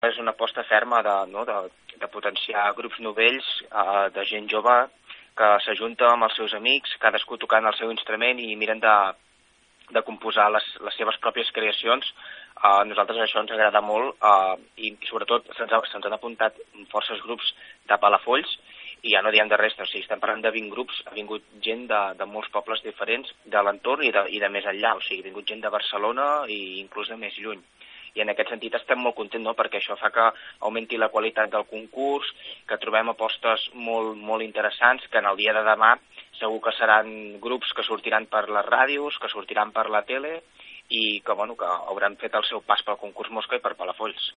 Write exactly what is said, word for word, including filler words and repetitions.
és una aposta ferma de, no, de, de potenciar grups novells, eh, de gent jove que s'ajunta amb els seus amics, cadascú tocant el seu instrument i miren de, de composar les, les seves pròpies creacions. A nosaltres això ens agrada molt eh, i sobretot se'ns se han apuntat forces grups de Palafolls i ja no diem de res, o sigui, estem parlant de vint grups, ha vingut gent de, de molts pobles diferents de l'entorn i, de, i de més enllà, o sigui, ha vingut gent de Barcelona i inclús de més lluny. I en aquest sentit estem molt contents, no?, perquè això fa que augmenti la qualitat del concurs, que trobem apostes molt, molt interessants, que en el dia de demà segur que seran grups que sortiran per les ràdios, que sortiran per la tele i que, bueno, que hauran fet el seu pas pel concurs Mosca i per Palafolls.